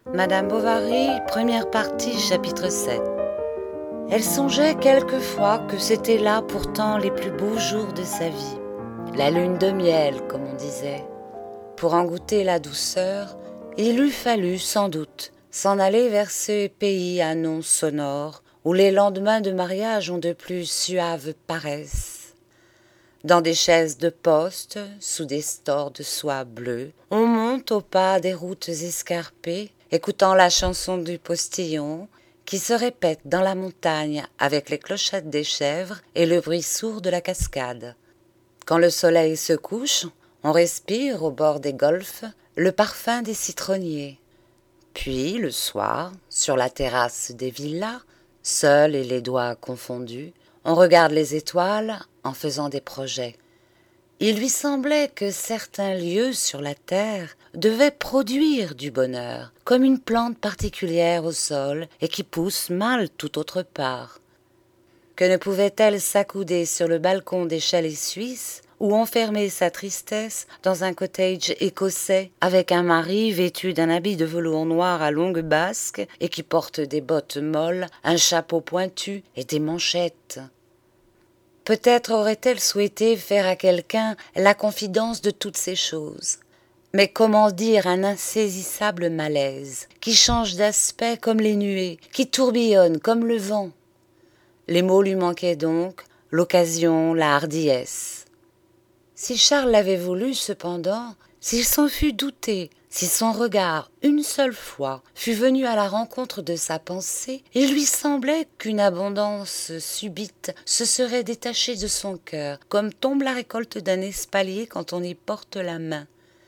Madame Bovary, première partie, chapitre 7. Elle songeait quelquefois que c'était là pourtant les plus beaux jours de sa vie. La lune de miel, comme on disait. Pour en goûter la douceur, il eût fallu, sans doute, s'en aller vers ce pays à noms sonores, où les lendemains de mariage ont de plus suaves paresses. Dans des chaises de poste, sous des stores de soie bleue, on monte au pas des routes escarpées, écoutant la chanson du postillon, qui se répète dans la montagne avec les clochettes des chèvres et le bruit sourd de la cascade. Quand le soleil se couche, on respire au bord des golfes le parfum des citronniers. Puis, le soir, sur la terrasse des villas, seul et les doigts confondus, on regarde les étoiles en faisant des projets. Il lui semblait que certains lieux sur la terre devaient produire du bonheur, comme une plante particulière au sol et qui pousse mal tout autre part. Que ne pouvait-elle s'accouder sur le balcon des chalets suisses ou enfermer sa tristesse dans un cottage écossais avec un mari vêtu d'un habit de velours noir à longues basques et qui porte des bottes molles, un chapeau pointu et des manchettes. Peut-être aurait-elle souhaité faire à quelqu'un la confidence de toutes ces choses. Mais comment dire un insaisissable malaise, qui change d'aspect comme les nuées, qui tourbillonne comme le vent? Les mots lui manquaient donc, l'occasion, la hardiesse. Si Charles l'avait voulu, cependant, s'il s'en fût douté, si son regard, une seule fois, fût venu à la rencontre de sa pensée, il lui semblait qu'une abondance subite se serait détachée de son cœur, comme tombe la récolte d'un espalier quand on y porte la main.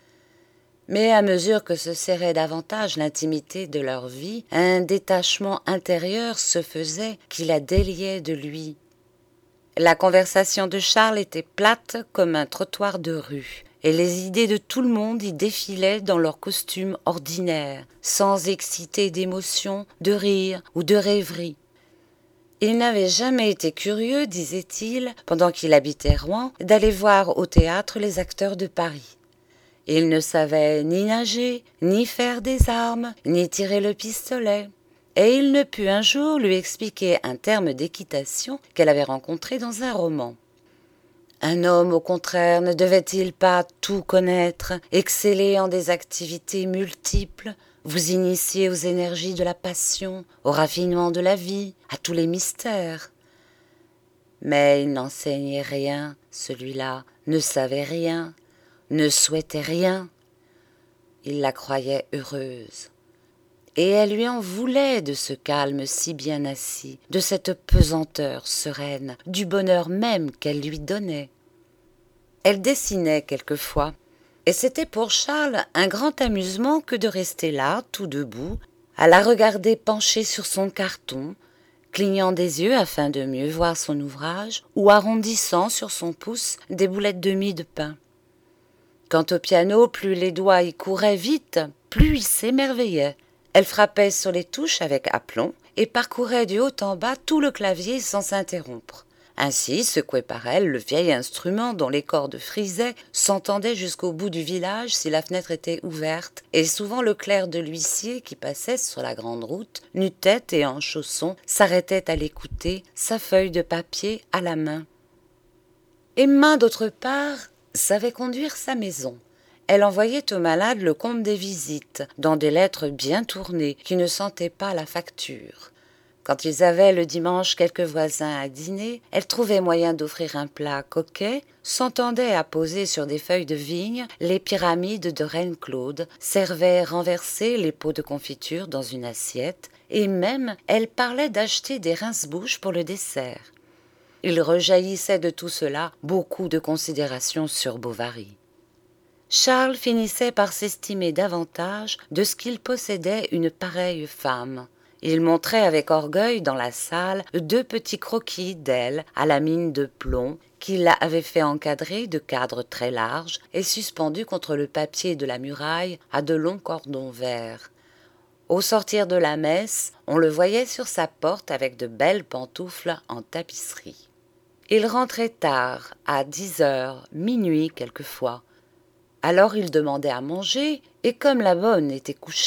Mais à mesure que se serrait davantage l'intimité de leur vie, un détachement intérieur se faisait qui la déliait de lui. La conversation de Charles était plate comme un trottoir de rue, et les idées de tout le monde y défilaient dans leurs costumes ordinaires, sans exciter d'émotion, de rire ou de rêverie. Il n'avait jamais été curieux, disait-il, pendant qu'il habitait Rouen, d'aller voir au théâtre les acteurs de Paris. Il ne savait ni nager, ni faire des armes, ni tirer le pistolet. Et il ne put un jour lui expliquer un terme d'équitation qu'elle avait rencontré dans un roman. Un homme, au contraire, ne devait-il pas tout connaître, exceller en des activités multiples, vous initier aux énergies de la passion, au raffinement de la vie, à tous les mystères? Mais il n'enseignait rien, celui-là, ne savait rien, ne souhaitait rien. Il la croyait heureuse. Et elle lui en voulait de ce calme si bien assis, de cette pesanteur sereine, du bonheur même qu'elle lui donnait. Elle dessinait quelquefois, et c'était pour Charles un grand amusement que de rester là, tout debout, à la regarder penchée sur son carton, clignant des yeux afin de mieux voir son ouvrage, ou arrondissant sur son pouce des boulettes de mie de pain. Quant au piano, plus les doigts y couraient vite, plus il s'émerveillait. Elle frappait sur les touches avec aplomb et parcourait du haut en bas tout le clavier sans s'interrompre. Ainsi, secoué par elle, le vieil instrument dont les cordes frisaient s'entendait jusqu'au bout du village si la fenêtre était ouverte, et souvent le clerc de l'huissier qui passait sur la grande route, nu-tête et en chaussons, s'arrêtait à l'écouter, sa feuille de papier à la main. Emma, d'autre part, savait conduire sa maison. Elle envoyait aux malades le compte des visites, dans des lettres bien tournées, qui ne sentaient pas la facture. Quand ils avaient le dimanche quelques voisins à dîner, elle trouvait moyen d'offrir un plat coquet, s'entendait à poser sur des feuilles de vigne les pyramides de Reine Claude, servait renversés les pots de confiture dans une assiette, et même elle parlait d'acheter des rince-bouches pour le dessert. Il rejaillissait de tout cela beaucoup de considérations sur Bovary. Charles finissait par s'estimer davantage de ce qu'il possédait une pareille femme. Il montrait avec orgueil dans la salle 2 petits croquis d'elle à la mine de plomb qu'il avait fait encadrer de cadres très larges et suspendus contre le papier de la muraille à de longs cordons verts. Au sortir de la messe, on le voyait sur sa porte avec de belles pantoufles en tapisserie. Il rentrait tard, à 10 heures, minuit quelquefois. Alors il demandait à manger, et comme la bonne était couchée,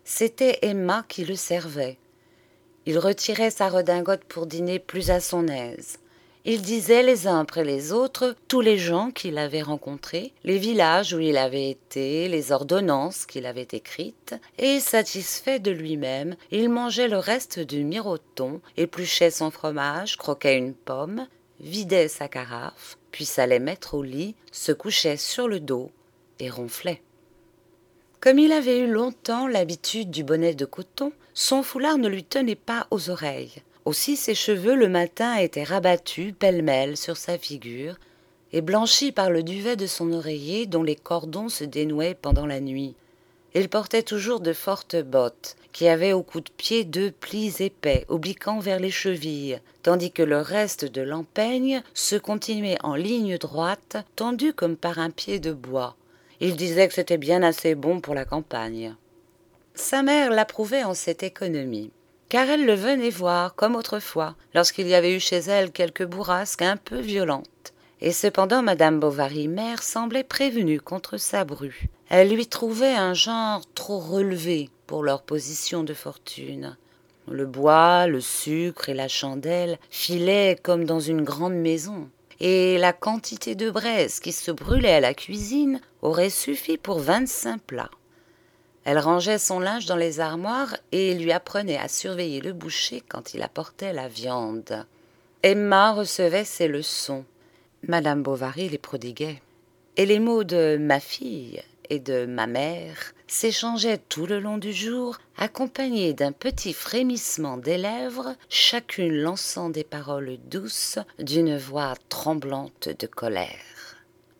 C'était Emma qui le servait. Il retirait sa redingote pour dîner plus à son aise. Il disait les uns après les autres tous les gens qu'il avait rencontrés, les villages où il avait été, les ordonnances qu'il avait écrites, et satisfait de lui-même, il mangeait le reste du miroton, épluchait son fromage, croquait une pomme, vidait sa carafe, puis s'allait mettre au lit, se couchait sur le dos et ronflait. Comme il avait eu longtemps l'habitude du bonnet de coton, son foulard ne lui tenait pas aux oreilles. Aussi ses cheveux le matin étaient rabattus pêle-mêle sur sa figure et blanchis par le duvet de son oreiller dont les cordons se dénouaient pendant la nuit. Il portait toujours de fortes bottes, qui avaient au cou de pied 2 plis épais, obliquant vers les chevilles, tandis que le reste de l'empeigne se continuait en ligne droite, tendu comme par un pied de bois. Il disait que c'était bien assez bon pour la campagne. Sa mère l'approuvait en cette économie, car elle le venait voir, comme autrefois, lorsqu'il y avait eu chez elle quelques bourrasques un peu violentes. Et cependant madame Bovary mère semblait prévenue contre sa bru. Elle lui trouvait un genre trop relevé pour leur position de fortune. Le bois, le sucre et la chandelle filaient comme dans une grande maison, et la quantité de braise qui se brûlait à la cuisine aurait suffi pour 25 plats. Elle rangeait son linge dans les armoires et lui apprenait à surveiller le boucher quand il apportait la viande. Emma recevait ses leçons. Madame Bovary les prodiguait. Et les mots de « ma fille » et de « ma mère » s'échangeaient tout le long du jour, accompagnés d'un petit frémissement des lèvres, chacune lançant des paroles douces d'une voix tremblante de colère.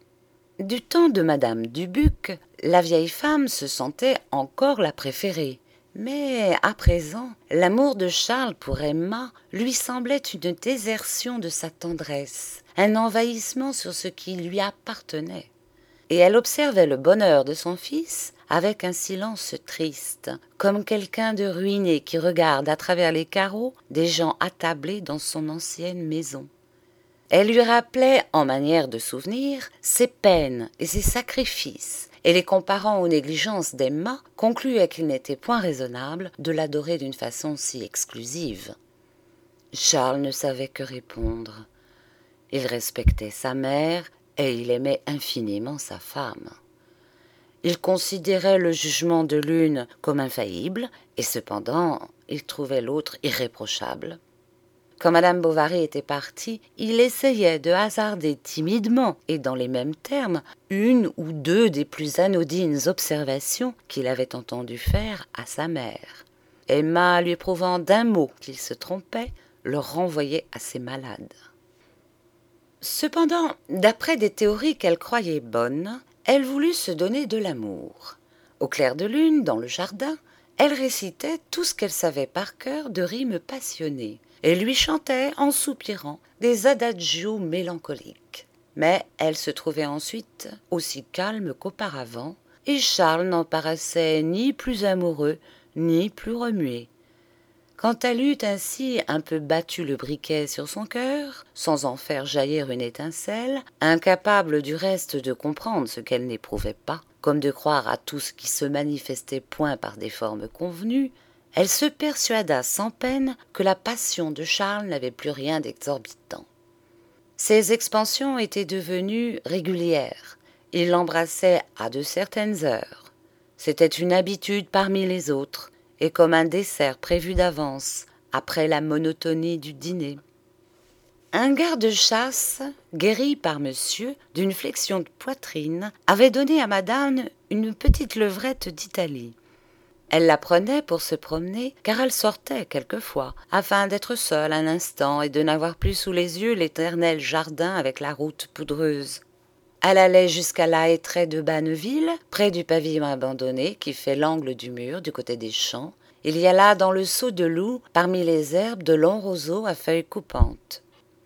Du temps de madame Dubuc, la vieille femme se sentait encore la préférée. Mais à présent, l'amour de Charles pour Emma lui semblait une désertion de sa tendresse, un envahissement sur ce qui lui appartenait. Et elle observait le bonheur de son fils avec un silence triste, comme quelqu'un de ruiné qui regarde à travers les carreaux des gens attablés dans son ancienne maison. Elle lui rappelait, en manière de souvenir, ses peines et ses sacrifices, et les comparant aux négligences d'Emma, concluait qu'il n'était point raisonnable de l'adorer d'une façon si exclusive. Charles ne savait que répondre. Il respectait sa mère et il aimait infiniment sa femme. Il considérait le jugement de l'une comme infaillible, et cependant il trouvait l'autre irréprochable. Quand madame Bovary était partie, il essayait de hasarder timidement et dans les mêmes termes une ou deux des plus anodines observations qu'il avait entendu faire à sa mère. Emma, lui prouvant d'un mot qu'il se trompait, le renvoyait à ses malades. Cependant, d'après des théories qu'elle croyait bonnes, elle voulut se donner de l'amour. Au clair de lune, dans le jardin, elle récitait tout ce qu'elle savait par cœur de rimes passionnées, et lui chantait, en soupirant, des adagios mélancoliques. Mais elle se trouvait ensuite aussi calme qu'auparavant, et Charles n'en paraissait ni plus amoureux, ni plus remué. Quand elle eut ainsi un peu battu le briquet sur son cœur, sans en faire jaillir une étincelle, incapable du reste de comprendre ce qu'elle n'éprouvait pas, comme de croire à tout ce qui se manifestait point par des formes convenues, elle se persuada sans peine que la passion de Charles n'avait plus rien d'exorbitant. Ses expansions étaient devenues régulières. Il l'embrassait à de certaines heures. C'était une habitude parmi les autres, et comme un dessert prévu d'avance, après la monotonie du dîner. Un garde-chasse, guéri par monsieur d'une flexion de poitrine, avait donné à madame une petite levrette d'Italie. Elle la prenait pour se promener, car elle sortait quelquefois, afin d'être seule un instant et de n'avoir plus sous les yeux l'éternel jardin avec la route poudreuse. Elle allait jusqu'à la hêtraie de Banneville, près du pavillon abandonné qui fait l'angle du mur du côté des champs. Il y a là dans le saut de loup, parmi les herbes, de longs roseaux à feuilles coupantes.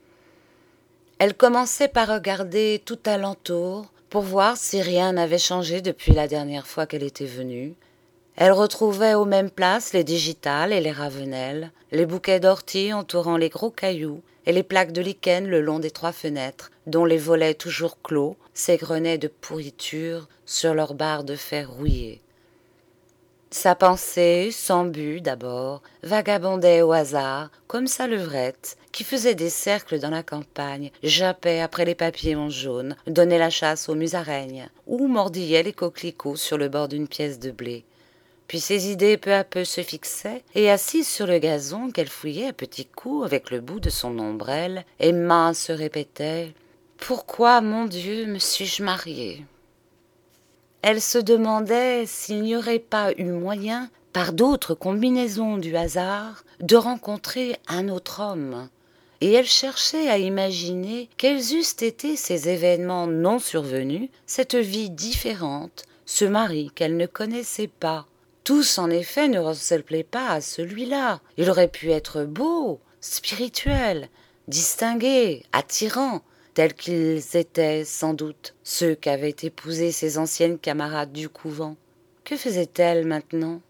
Elle commençait par regarder tout alentour pour voir si rien n'avait changé depuis la dernière fois qu'elle était venue. Elle retrouvait aux mêmes places les digitales et les ravenelles, les bouquets d'orties entourant les gros cailloux et les plaques de lichen le long des 3 fenêtres, dont les volets toujours clos s'égrenaient de pourriture sur leurs barres de fer rouillées. Sa pensée, sans but d'abord, vagabondait au hasard, comme sa levrette, qui faisait des cercles dans la campagne, jappait après les papillons jaunes, donnait la chasse aux musaraignes, ou mordillait les coquelicots sur le bord d'une pièce de blé. Puis ses idées peu à peu se fixaient, et assise sur le gazon qu'elle fouillait à petits coups avec le bout de son ombrelle, Emma se répétait « Pourquoi, mon Dieu, me suis-je mariée ?» Elle se demandait s'il n'y aurait pas eu moyen, par d'autres combinaisons du hasard, de rencontrer un autre homme. Et elle cherchait à imaginer quels eussent été ces événements non survenus, cette vie différente, ce mari qu'elle ne connaissait pas. Tous, en effet, ne ressemblaient pas à celui-là. Il aurait pu être beau, spirituel, distingué, attirant, tels qu'ils étaient sans doute ceux qu'avaient épousés ses anciennes camarades du couvent. Que faisait-elle maintenant?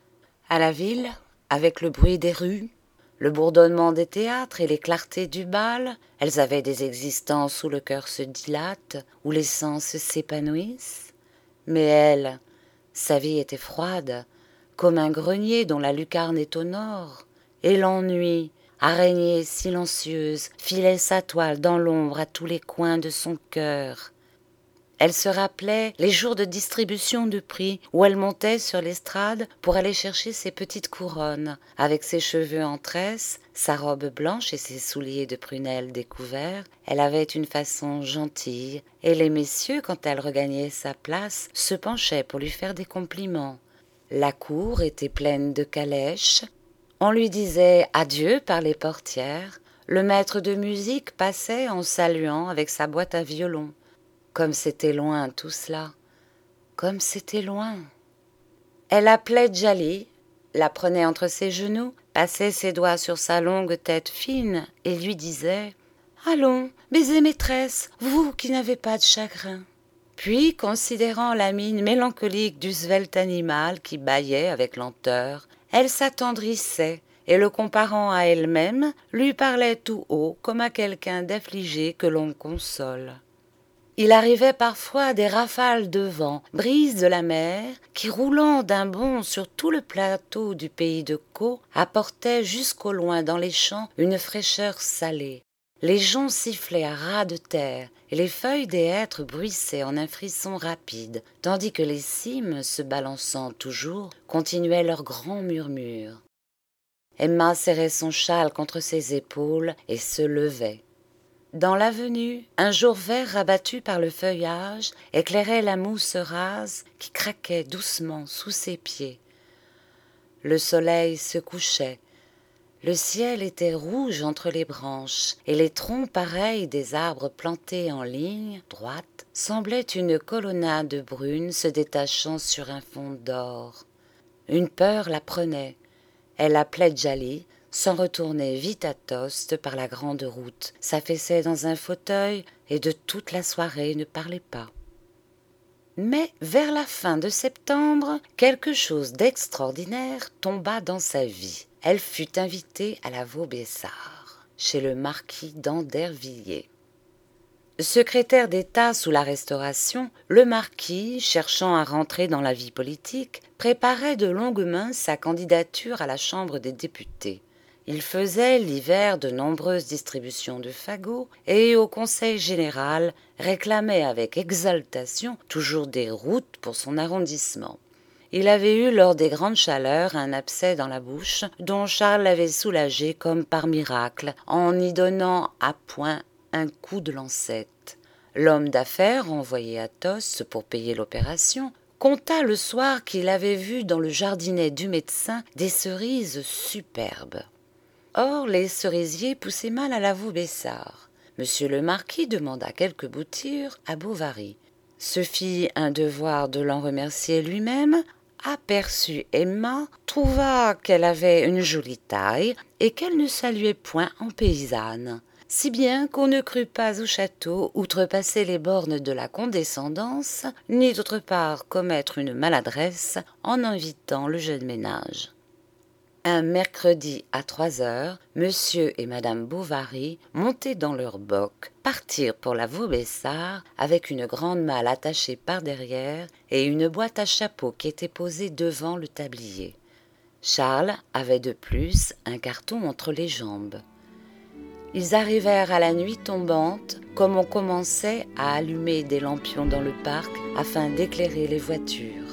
À la ville, avec le bruit des rues, le bourdonnement des théâtres et les clartés du bal, elles avaient des existences où le cœur se dilate, où les sens s'épanouissent. Mais elle, sa vie était froide, comme un grenier dont la lucarne est au nord, et l'ennui, araignée silencieuse, filait sa toile dans l'ombre à tous les coins de son cœur. Elle se rappelait les jours de distribution de prix où elle montait sur l'estrade pour aller chercher ses petites couronnes, avec ses cheveux en tresse, sa robe blanche et ses souliers de prunelle découverts. Elle avait une façon gentille, et les messieurs, quand elle regagnait sa place, se penchaient pour lui faire des compliments. La cour était pleine de calèches. On lui disait adieu par les portières. Le maître de musique passait en saluant avec sa boîte à violon. Comme c'était loin tout cela, comme c'était loin. Elle appelait Djali, la prenait entre ses genoux, passait ses doigts sur sa longue tête fine et lui disait « Allons, baiser maîtresse, vous qui n'avez pas de chagrin ». Puis, considérant la mine mélancolique du svelte animal qui bâillait avec lenteur, elle s'attendrissait et, le comparant à elle-même, lui parlait tout haut comme à quelqu'un d'affligé que l'on console. Il arrivait parfois des rafales de vent, brises de la mer, qui, roulant d'un bond sur tout le plateau du pays de Caux, apportaient jusqu'au loin dans les champs une fraîcheur salée. Les joncs sifflaient à ras de terre, et les feuilles des hêtres bruissaient en un frisson rapide, tandis que les cimes, se balançant toujours, continuaient leur grand murmure. Emma serrait son châle contre ses épaules et se levait. Dans l'avenue, un jour vert rabattu par le feuillage éclairait la mousse rase qui craquait doucement sous ses pieds. Le soleil se couchait. Le ciel était rouge entre les branches, et les troncs pareils des arbres plantés en ligne droite semblaient une colonnade brune se détachant sur un fond d'or. Une peur la prenait. Elle appelait Djali, s'en retournait vite à Tostes par la grande route, s'affaissait dans un fauteuil et de toute la soirée ne parlait pas. Mais vers la fin de septembre, quelque chose d'extraordinaire tomba dans sa vie. Elle fut invitée à la Vaubyessard, chez le marquis d'Andervilliers. Secrétaire d'État sous la Restauration, le marquis, cherchant à rentrer dans la vie politique, préparait de longue main sa candidature à la Chambre des députés. Il faisait l'hiver de nombreuses distributions de fagots et au Conseil général réclamait avec exaltation toujours des routes pour son arrondissement. Il avait eu lors des grandes chaleurs un abcès dans la bouche dont Charles l'avait soulagé comme par miracle en y donnant à point un coup de lancette. L'homme d'affaires envoyé à Tostes pour payer l'opération conta le soir qu'il avait vu dans le jardinet du médecin des cerises superbes. Or, les cerisiers poussaient mal à la Vaubyessard. Monsieur le marquis demanda quelques boutures à Bovary. Se fit un devoir de l'en remercier lui-même, aperçut Emma, trouva qu'elle avait une jolie taille et qu'elle ne saluait point en paysanne, si bien qu'on ne crut pas au château outrepasser les bornes de la condescendance, ni d'autre part commettre une maladresse en invitant le jeune ménage. Un mercredi à 3 heures, monsieur et madame Bovary, montés dans leur boc, partirent pour la Vaubyessard avec une grande malle attachée par derrière et une boîte à chapeau qui était posée devant le tablier. Charles avait de plus un carton entre les jambes. Ils arrivèrent à la nuit tombante, comme on commençait à allumer des lampions dans le parc afin d'éclairer les voitures.